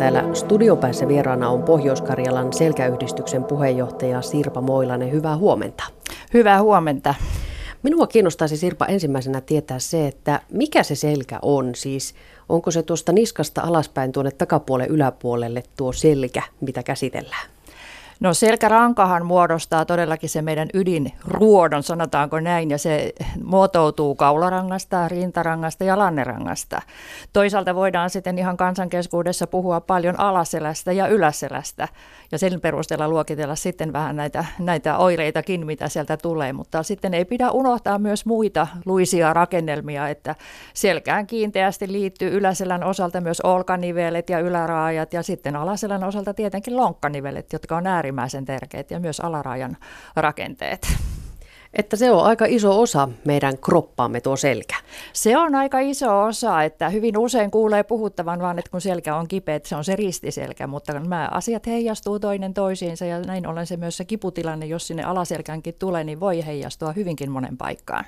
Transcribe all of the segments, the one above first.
Täällä studiopäässä vieraana on Pohjois-Karjalan selkäyhdistyksen puheenjohtaja Sirpa Moilanen. Hyvää huomenta. Hyvää huomenta. Minua kiinnostaisi, Sirpa, ensimmäisenä tietää se, että mikä se selkä on. Siis onko se tuosta niskasta alaspäin tuonne takapuolen yläpuolelle tuo selkä, mitä käsitellään? No selkärankahan muodostaa todellakin se meidän ydinruodon, sanotaanko näin, ja se muotoutuu kaularangasta, rintarangasta ja lannerangasta. Toisaalta voidaan sitten ihan kansankeskuudessa puhua paljon alaselästä ja yläselästä, ja sen perusteella luokitella sitten vähän näitä oireitakin, mitä sieltä tulee. Mutta sitten ei pidä unohtaa myös muita luisia rakennelmia, että selkään kiinteästi liittyy yläselän osalta myös olkanivelet ja yläraajat, ja sitten alaselän osalta tietenkin lonkkanivelet, jotka on äärimmäisen tärkeät, ja myös alaraajan rakenteet. Että se on aika iso osa meidän kroppaamme tuo selkä. Se on aika iso osa, että hyvin usein kuulee puhuttavan vaan, että kun selkä on kipeä, että se on se ristiselkä, mutta nämä asiat heijastuu toinen toisiinsa ja näin ollen se myös se kiputilanne, jos sinne alaselkäänkin tulee, niin voi heijastua hyvinkin monen paikkaan.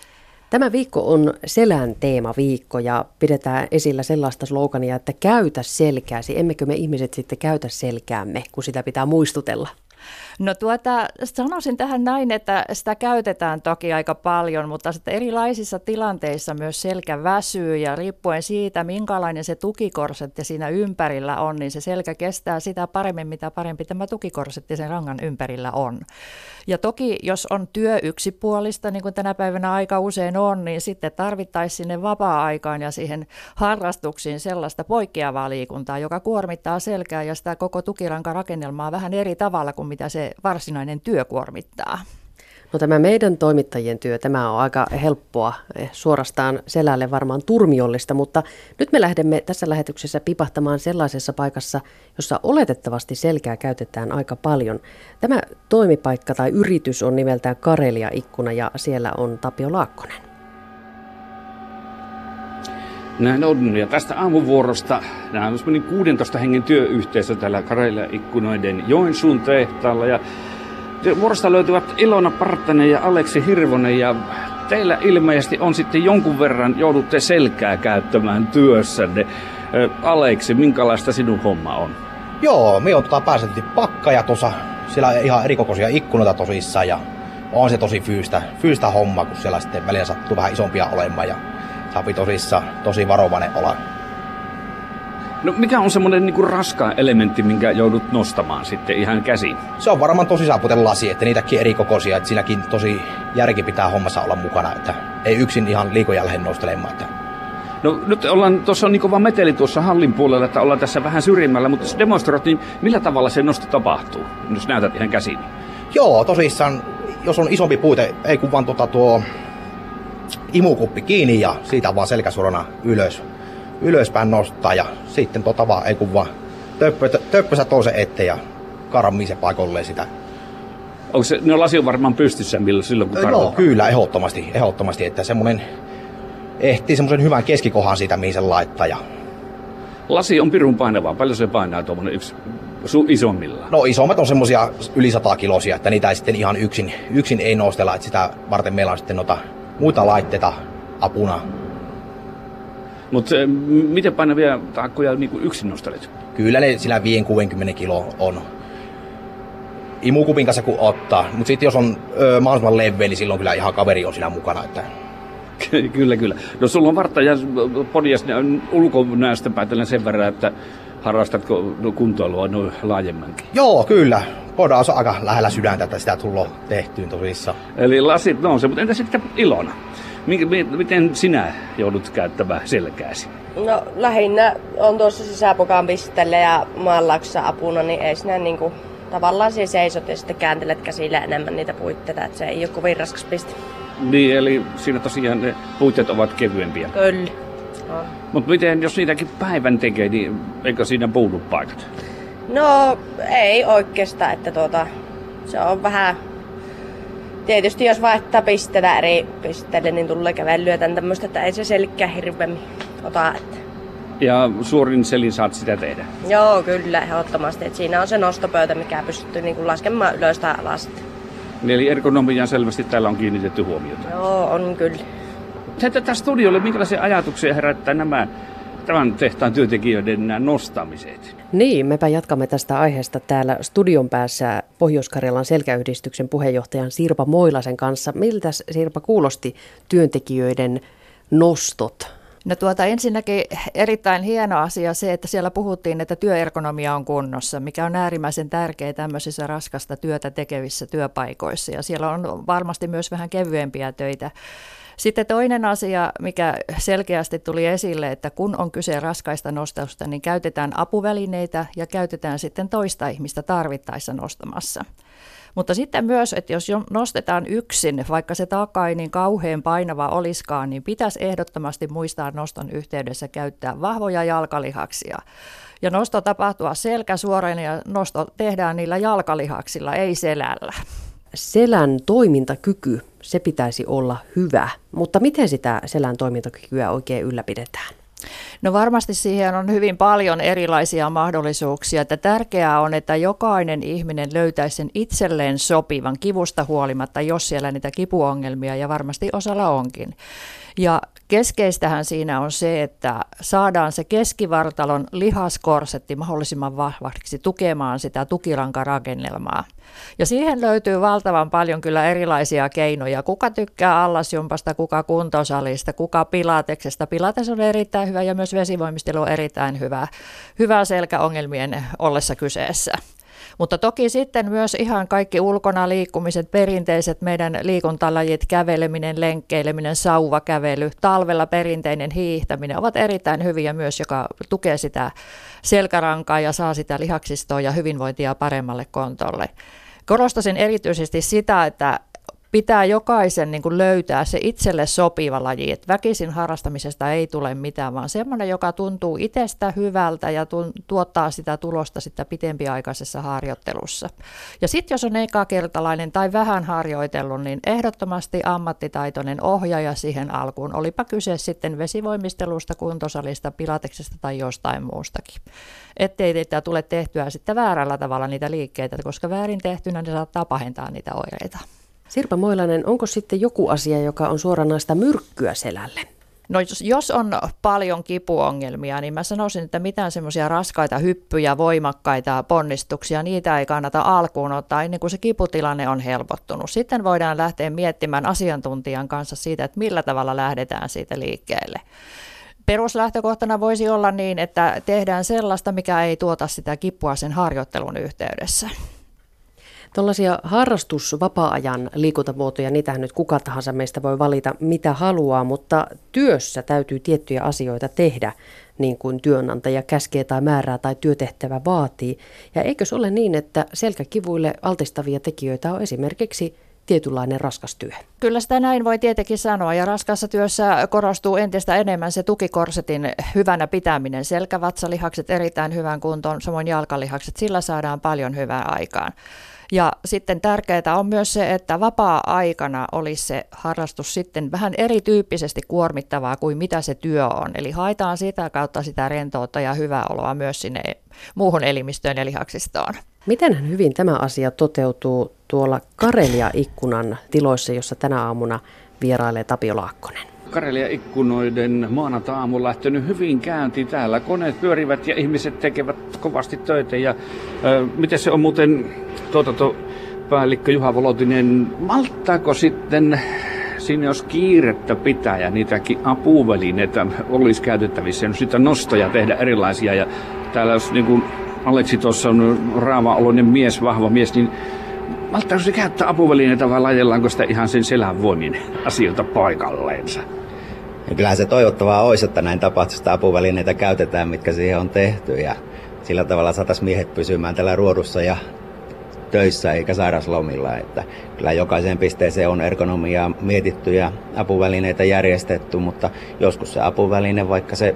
Tämä viikko on selän teemaviikko ja pidetään esillä sellaista slogania, että käytä selkääsi. Emmekö me ihmiset sitten käytä selkäämme, kun sitä pitää muistutella? No sanoisin tähän näin, että sitä käytetään toki aika paljon, mutta sitten erilaisissa tilanteissa myös selkä väsyy ja riippuen siitä, minkälainen se tukikorsetti siinä ympärillä on, niin se selkä kestää sitä paremmin, mitä parempi tämä tukikorsetti sen rangan ympärillä on. Ja toki jos on työ yksipuolista, niin kuin tänä päivänä aika usein on, niin sitten tarvittaisiin sinne vapaa-aikaan ja siihen harrastuksiin sellaista poikkeavaa liikuntaa, joka kuormittaa selkää ja sitä koko tukirankarakennelmaa vähän eri tavalla kuin mitä se varsinainen työ kuormittaa. No tämä meidän toimittajien työ, tämä on aika helppoa, suorastaan selälle varmaan turmiollista, mutta nyt me lähdemme tässä lähetyksessä pipahtamaan sellaisessa paikassa, jossa oletettavasti selkää käytetään aika paljon. Tämä toimipaikka tai yritys on nimeltään Karelia-ikkuna ja siellä on Tapio Laakkonen. Näin on, ja tästä aamuvuorosta, nämä on 16 hengen työyhteisö täällä Karelia-ikkunoiden Joensuun tehtaalla, ja vuorosta löytyvät Ilona Partanen ja Aleksi Hirvonen, ja teillä ilmeisesti on sitten jonkun verran joudutte selkää käyttämään työssänne. Aleksi, minkälaista sinun homma on? Joo, me joudutaan pääsääntöisesti pakkaja tuossa, siellä on ihan erikokoisia ikkunoita tosissaan, ja on se tosi fyysistä homma, kun siellä sitten välillä sattuu vähän isompia olemaan, ja saapi tosissaan tosi varovainen olla. No mikä on semmoinen niin kuin raskaan elementti, minkä joudut nostamaan sitten ihan käsiin? Se on varmaan tosi saaputen lasi, että niitäkin erikokoisia, että siinäkin tosi järki pitää hommassa olla mukana, että ei yksin ihan liikoja lähde nostelemaan. Että. No nyt tuossa on niin kova meteli tuossa hallin puolella, että ollaan tässä vähän syrjimmällä, mutta jos demonstroit, niin millä tavalla se nosto tapahtuu, jos näytät ihan käsiin? Joo, tosissaan, jos on isompi puite, ei kun vaan tuo imukuppi kiinni ja siitä vaan selkäsuorana ylöspäin nostaa ja sitten vaan ei kun vaan töppösä toisen eteen ja karmii se paikolleen sitä. Onko se, ne lasi on varmaan pystyssä silloin kun karvaa? No kyllä, ehdottomasti, että semmoinen ehtii semmoisen hyvän keskikohan siitä mihin sen laittaa. Ja. Lasi on pirun painavaa, paljon se painaa tuommoinen yksi isommillaan? No isommat on semmoisia yli 100 kilosia, että niitä ei sitten ihan yksin ei nostella, että sitä varten meillä on sitten muita laitteita apuna. Mutta miten painavia taakkoja niin yksin nostelet? Kyllä ne sillä 5-60 kiloa on. Imukupin kanssa kun ottaa, mutta sitten jos on mahdollisimman leveä, niin silloin kyllä ihan kaveri on siinä mukana. Että. Kyllä. No sulla on vartta ja podias ulkonäöstä päätellen sen verran, että harrastatko kuntoilua laajemmankin? Joo, kyllä. Podaus on aika lähellä sydäntä, että sitä tullaan tehtyyn tosissaan. Eli lasit nousee, mutta entä sitten Ilona? Miten sinä joudut käyttämään selkääsi? No lähinnä on tuossa sisäpokan pistelle ja maanlaaksossa apuna, niin ei sinä niinku tavallaan siellä seisot ja sitten kääntelet käsillä enemmän niitä puitteita, että se ei ole kovin raskas piste. Niin, eli siinä tosiaan ne puitteet ovat kevyempiä. Kyllä. Mutta miten, jos niitäkin päivän tekee, niin eikö siinä puudu paikat? No ei oikeastaan, että se on vähän. Tietysti jos vaihtaa pisteellä eri pisteelle, niin tulee kävelyä tämän tämmöistä, että ei se selkkää hirveämmin ota. Että. Ja suorin selin saat sitä tehdä? Joo, kyllä, ehdottomasti. Että siinä on se nostopöytä, mikä pystyy niin kuin laskemaan ylös tai alas. Eli ergonomiaan selvästi täällä on kiinnitetty huomiota? Joo, on kyllä. Tätä studiolle, minkälaisia ajatuksia herättää nämä tämän tehtaan työntekijöiden nämä nostamiset? Niin, mepä jatkamme tästä aiheesta täällä studion päässä Pohjois-Karjalan selkäyhdistyksen puheenjohtajan Sirpa Moilasen kanssa. Miltä, Sirpa, kuulosti työntekijöiden nostot? No ensinnäkin erittäin hieno asia se, että siellä puhuttiin, että työergonomia on kunnossa, mikä on äärimmäisen tärkeää tämmöisissä raskasta työtä tekevissä työpaikoissa. Ja siellä on varmasti myös vähän kevyempiä töitä. Sitten toinen asia, mikä selkeästi tuli esille, että kun on kyse raskaista nostausta, niin käytetään apuvälineitä ja käytetään sitten toista ihmistä tarvittaessa nostamassa. Mutta sitten myös, että jos nostetaan yksin, vaikka se taakka ei niin kauhean painava olisikaan, niin pitäisi ehdottomasti muistaa noston yhteydessä käyttää vahvoja jalkalihaksia. Ja nosto tapahtua selkäsuorana ja nosto tehdään niillä jalkalihaksilla, ei selällä. Selän toimintakyky, se pitäisi olla hyvä, mutta miten sitä selän toimintakykyä oikein ylläpidetään? No varmasti siihen on hyvin paljon erilaisia mahdollisuuksia, että tärkeää on, että jokainen ihminen löytäisi sen itselleen sopivan kivusta huolimatta, jos siellä niitä kipuongelmia ja varmasti osalla onkin. Ja keskeistähän siinä on se, että saadaan se keskivartalon lihaskorsetti mahdollisimman vahvaksi tukemaan sitä tukilankarakennelmaa. Ja siihen löytyy valtavan paljon kyllä erilaisia keinoja. Kuka tykkää allasjumpasta, kuka kuntosalista, kuka pilateksesta. Pilates on erittäin hyvä ja myös vesivoimistelu on erittäin hyvä selkäongelmien ollessa kyseessä. Mutta toki sitten myös ihan kaikki ulkona liikkumiset, perinteiset meidän liikuntalajit, käveleminen, lenkkeileminen, sauvakävely, talvella perinteinen hiihtäminen ovat erittäin hyviä myös, joka tukee sitä selkärankaa ja saa sitä lihaksistoa ja hyvinvointia paremmalle kontolle. Korostaisin erityisesti sitä, että pitää jokaisen niin kuin löytää se itselle sopiva laji, että väkisin harrastamisesta ei tule mitään, vaan semmoinen, joka tuntuu itsestä hyvältä ja tuottaa sitä tulosta sitä pitempiaikaisessa harjoittelussa. Ja sitten jos on ekakertalainen tai vähän harjoitellut, niin ehdottomasti ammattitaitoinen ohjaaja siihen alkuun, olipa kyse sitten vesivoimistelusta, kuntosalista, pilateksesta tai jostain muustakin. Ettei niitä tule tehtyä sitten väärällä tavalla niitä liikkeitä, koska väärin tehtynä ne saattaa pahentaa niitä oireita. Sirpa Moilanen, onko sitten joku asia, joka on suoranaista myrkkyä selälle? No jos on paljon kipuongelmia, niin mä sanoisin, että mitään semmoisia raskaita hyppyjä, voimakkaita ponnistuksia, niitä ei kannata alkuun ottaa ennen kuin se kiputilanne on helpottunut. Sitten voidaan lähteä miettimään asiantuntijan kanssa siitä, että millä tavalla lähdetään siitä liikkeelle. Peruslähtökohtana voisi olla niin, että tehdään sellaista, mikä ei tuota sitä kipua sen harjoittelun yhteydessä. Tuollaisia vapaa-ajan liikuntamuotoja, niitähän nyt kuka tahansa meistä voi valita mitä haluaa, mutta työssä täytyy tiettyjä asioita tehdä, niin kuin työnantaja käskee tai määrää tai työtehtävä vaatii. Ja eikö se ole niin, että selkäkivuille altistavia tekijöitä on esimerkiksi tietynlainen raskas työ? Kyllä sitä näin voi tietenkin sanoa, ja raskaassa työssä korostuu entistä enemmän se tukikorsetin hyvänä pitäminen. Selkävatsalihakset erittäin hyvän kuntoon, samoin jalkalihakset, sillä saadaan paljon hyvää aikaan. Ja sitten tärkeää on myös se, että vapaa-aikana olisi se harrastus sitten vähän erityyppisesti kuormittavaa kuin mitä se työ on. Eli haetaan sitä kautta sitä rentoutta ja hyvää oloa myös sinne muuhun elimistöön ja lihaksistoon. Miten hyvin tämä asia toteutuu tuolla Karelia-ikkunan tiloissa, jossa tänä aamuna vierailee Tapio Laakkonen? Karelia-ikkunoiden maanantai-aamu on lähtenyt hyvin käyntiin täällä. Koneet pyörivät ja ihmiset tekevät kovasti töitä. Ja miten se on muuten tuotantopäällikkö Juha Volotinen, malttaako sitten siinä jos kiirettä pitää ja niitäkin apuvälineitä olisi käytettävissä, ja sitä nostoja tehdä erilaisia. Ja täällä jos niin kuin Aleksi tuossa on raava-oloinen mies, vahva mies, niin malttaako se käyttää apuvälineitä vai laitellaanko sitä ihan sen selän voimin asioita paikalleensa? Ja kyllähän se toivottavaa olisi, että näin tapahtuista apuvälineitä käytetään, mitkä siihen on tehty. Ja sillä tavalla saataisiin miehet pysymään tällä ruodussa ja töissä eikä sairauslomilla. Että kyllä jokaiseen pisteeseen on ergonomiaa mietitty ja apuvälineitä järjestetty, mutta joskus se apuväline, vaikka se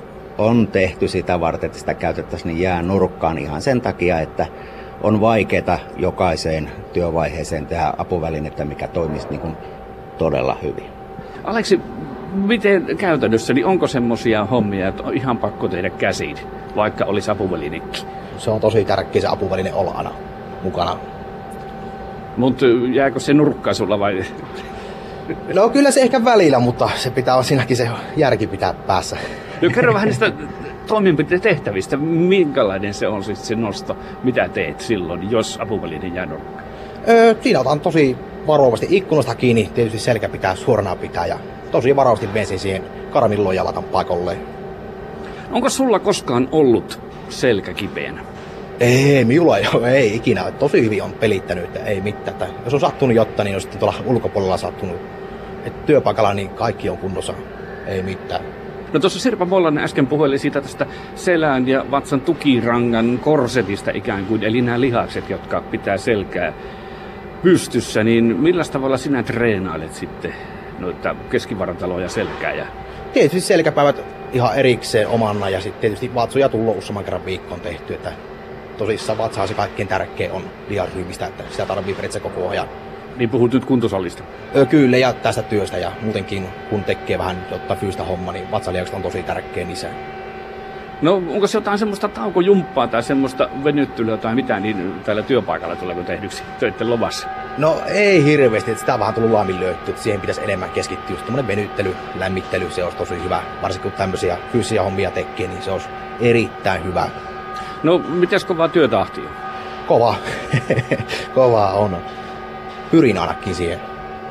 on tehty sitä varten, että sitä käytettäisiin, niin jää nurkkaan ihan sen takia, että on vaikeaa jokaiseen työvaiheeseen tehdä apuvälinettä, mikä toimisi niin kuin todella hyvin. Aleksi, miten käytännössä, niin onko semmoisia hommia, että on ihan pakko tehdä käsin, vaikka olisi apuvälinekin? Se on tosi tärkeä se apuväline olla aina mukana. Mutta jääkö se nurkkaan sulla vai? No kyllä se ehkä välillä, mutta se pitää olla siinäkin se järki pitää päässä. No kerro vähän niistä toimenpiteetehtävistä. Minkälainen se on siis se nosto? Mitä teet silloin, jos apuväline jää nurkkaan? Siinä otan tosi varovasti ikkunasta kiinni. Tietysti selkä pitää suorana pitää ja tosi varovasti vesin siihen karamilloon ja laitan paikolle. Onko sulla koskaan ollut selkä kipeänä? Ei, minulla ei ikinä. Tosi hyvin on pelittänyt, että ei mitään. Että jos on sattunut jotain, niin on sitten tuolla ulkopuolella sattunut. Et työpaikalla niin kaikki on kunnossa, ei mitään. No tuossa Sirpa Mollanen äsken puheli siitä tästä selän ja vatsan tukirangan korsetista ikään kuin, eli nämä lihakset, jotka pitää selkää pystyssä, niin millä tavalla sinä treenailet sitten noita keskivartaloa ja selkää? Tietysti selkäpäivät ihan erikseen omana ja sitten tietysti vatsoja tullut useamman kerran viikkoon tehty, että tosissaan vatsaha se kaikkein tärkein on lihasryhmistä, että sitä tarvii periaatteessa koko ajan. Niin puhut nyt kuntosalista? Kyllä, ja tästä työstä ja muutenkin kun tekee vähän jotta fyysistä hommaa, niin vatsalihakset on tosi tärkeä lisää. No onko se jotain semmoista taukojumppaa tai semmoista venyttelyä tai mitä niin täällä työpaikalla tuleeko tehdyksi töiden lomassa? No ei hirveästi, että sitä on vähän tullut laiminlyötyä, että siihen pitäisi enemmän keskittyä. Just tämmöinen venyttely, lämmittely, se olisi tosi hyvä. Varsinkin kun tämmöisiä fyysisiä hommia tekee, niin se olisi erittäin hyvä. No mitäs kovaa työtahti on? Kova. Kova on. Pyrin ainakin siihen.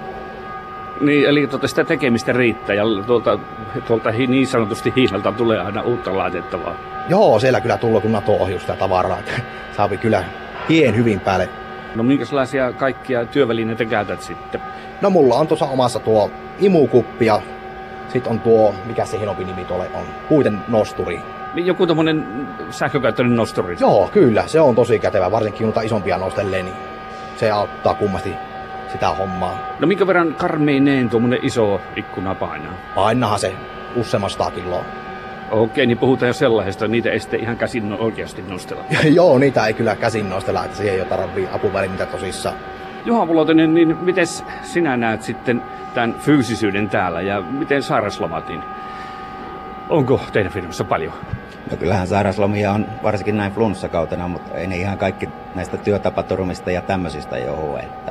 Niin, eli sitä tekemistä riittää ja tuolta niin sanotusti hiilalta tulee aina uutta laitettavaa. Joo, siellä kyllä tullut kun NATO-ohjusta ja tavaraa. Saapi kyllä hyvin päälle. No minkälaisia kaikkia työvälineitä käytät sitten? No mulla on tuossa omassa tuo imukuppi ja sit on tuo, mikä se hienompi nimi tuolle on, puiden nosturi. Joku tommonen sähkökäyttöinen nosturi? Joo, kyllä, se on tosi kätevä, varsinkin kun isompia nostelee, niin se auttaa kummasti sitä hommaa. No minkä verran karmeineen tuommoinen iso ikkuna painaa? Painahan se useamman 100 kiloa. Okei, niin puhutaan jo sellaisesta, niitä ei sitten ihan käsin oikeasti nostella. Joo, niitä ei kyllä käsin nostella, että siihen ei ole tarvii apuvälineitä tosissaan. Juha Vulotonen, niin miten sinä näet sitten tämän fyysisyyden täällä ja miten sairaslomat, niin onko teidän firmassa paljon? No kyllähän sairaslomia on varsinkin näin flunssakautena, mutta ei ne ihan kaikki näistä työtapaturmista ja tämmöisistä johdu. Että...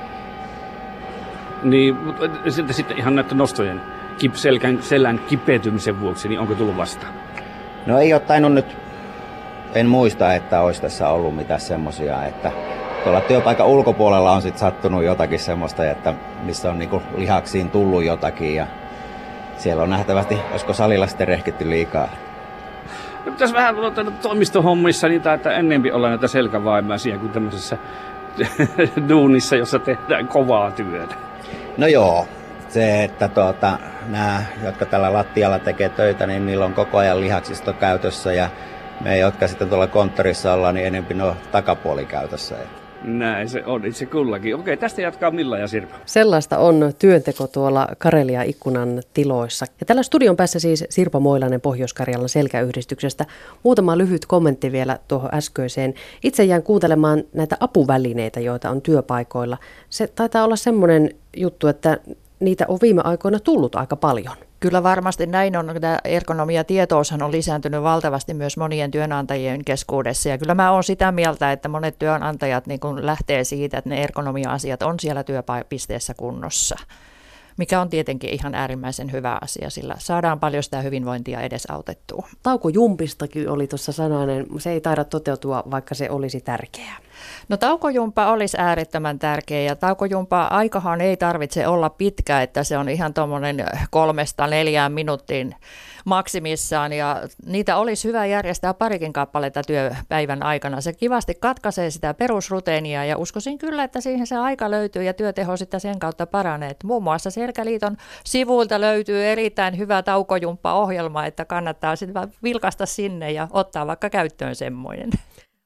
Niin, mutta sitten ihan näiden nostojen selän kipeytymisen vuoksi, niin onko tullut vastaan? No ei ole tainnut nyt, en muista, että olisi tässä ollut mitään semmoisia, että tuolla työpaikan ulkopuolella on sitten sattunut jotakin semmoista, että missä on niinku lihaksiin tullut jotakin ja siellä on nähtävästi, olisiko salilla sitten rehkitty liikaa. No, pitäisi vähän toimistohommissa niitä, että ennemmin olla näitä selkävaimaisia kuin tämmöisessä duunissa, jossa tehdään kovaa työtä. No joo, se, että nämä, jotka tällä lattialla tekee töitä, niin niillä on koko ajan lihaksisto käytössä ja me, jotka sitten tuolla konttorissa ollaan, niin enemmän on takapuoli käytössä. Näin se on itse kullakin. Okei, tästä jatkaa Milla ja Sirpa. Sellaista on työnteko tuolla Karelia ikkunan tiloissa. Ja tällä studion päässä siis Sirpa Moilanen Pohjois-Karjalan selkäyhdistyksestä. Muutama lyhyt kommentti vielä tuohon äskeiseen. Itse jään kuuntelemaan näitä apuvälineitä, joita on työpaikoilla. Se taitaa olla semmoinen juttu, että niitä on viime aikoina tullut aika paljon. Kyllä varmasti näin on. Tämä ergonomiatietoushan on lisääntynyt valtavasti myös monien työnantajien keskuudessa. Ja kyllä mä oon sitä mieltä, että monet työnantajat niin kun lähtee siitä, että ne ergonomia-asiat on siellä työpisteessä kunnossa. Mikä on tietenkin ihan äärimmäisen hyvä asia, sillä saadaan paljon sitä hyvinvointia edesautettua. Taukojumpistakin oli tuossa sananen. Se ei taida toteutua, vaikka se olisi tärkeää. No taukojumpa olisi äärettömän tärkeä ja taukojumpa-aikahan ei tarvitse olla pitkä, että se on ihan tuommoinen 3-4 minuuttiin maksimissaan ja niitä olisi hyvä järjestää parikin kappaletta työpäivän aikana. Se kivasti katkaisee sitä perusrutiinia ja uskoisin kyllä, että siihen se aika löytyy ja työteho sitten sen kautta paranee. Muun muassa Selkäliiton sivuilta löytyy erittäin hyvä taukojumppa-ohjelma, että kannattaa sitten vilkaista sinne ja ottaa vaikka käyttöön semmoinen.